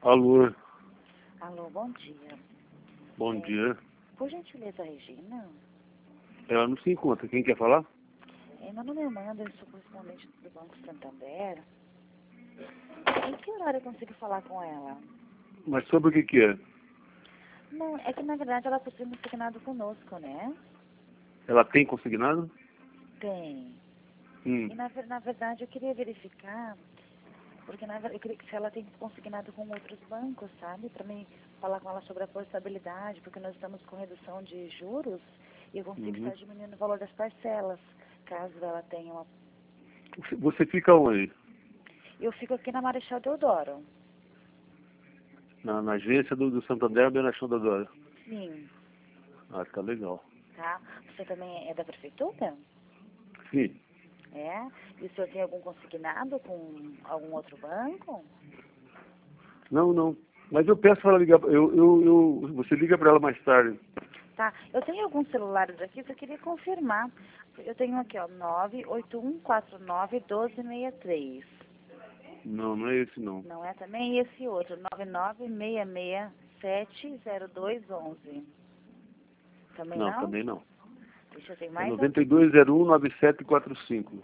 Alô, Alô, bom dia. bom dia. Por gentileza, Regina? Ela não se encontra. Quem quer falar? Meu nome é Amanda, eu sou correspondente do Banco Santander. Em que horário eu consigo falar com ela? Mas sobre o que é? Não, é que na verdade ela possui um consignado conosco, né? Ela tem consignado? Tem. Hum. E na verdade eu queria verificar, porque na verdade eu queria que se ela tem consignado com outros bancos, sabe? Para mim falar com ela sobre a portabilidade, porque nós estamos com redução de juros e eu consigo estar diminuindo o valor das parcelas, caso ela tenha uma... Você fica onde? Eu fico aqui na Marechal Deodoro. Na agência do Santander, bem na Chão da Dora. Sim. Ah, tá legal. Tá? Você também é da prefeitura? Sim. É? E o senhor tem algum consignado com algum outro banco? Não. Mas eu peço para ela ligar. Você liga para ela mais tarde. Tá. Eu tenho alguns celulares aqui, eu queria confirmar. Eu tenho aqui, ó, 981491263. Não é esse não. Não é também? E esse outro, 996670211. Também Não, não? também não. Deixa eu ter É mais aqui. 9201-9745.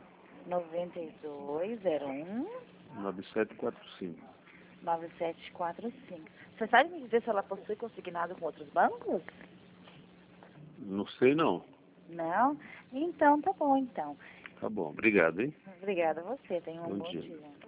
9201 9745. 9745. Você sabe me dizer se ela possui consignado com outros bancos? Não sei não. Não? Então, tá bom, então. Tá bom, obrigado, hein? Obrigada a você. Tenha um Bom bom dia. dia.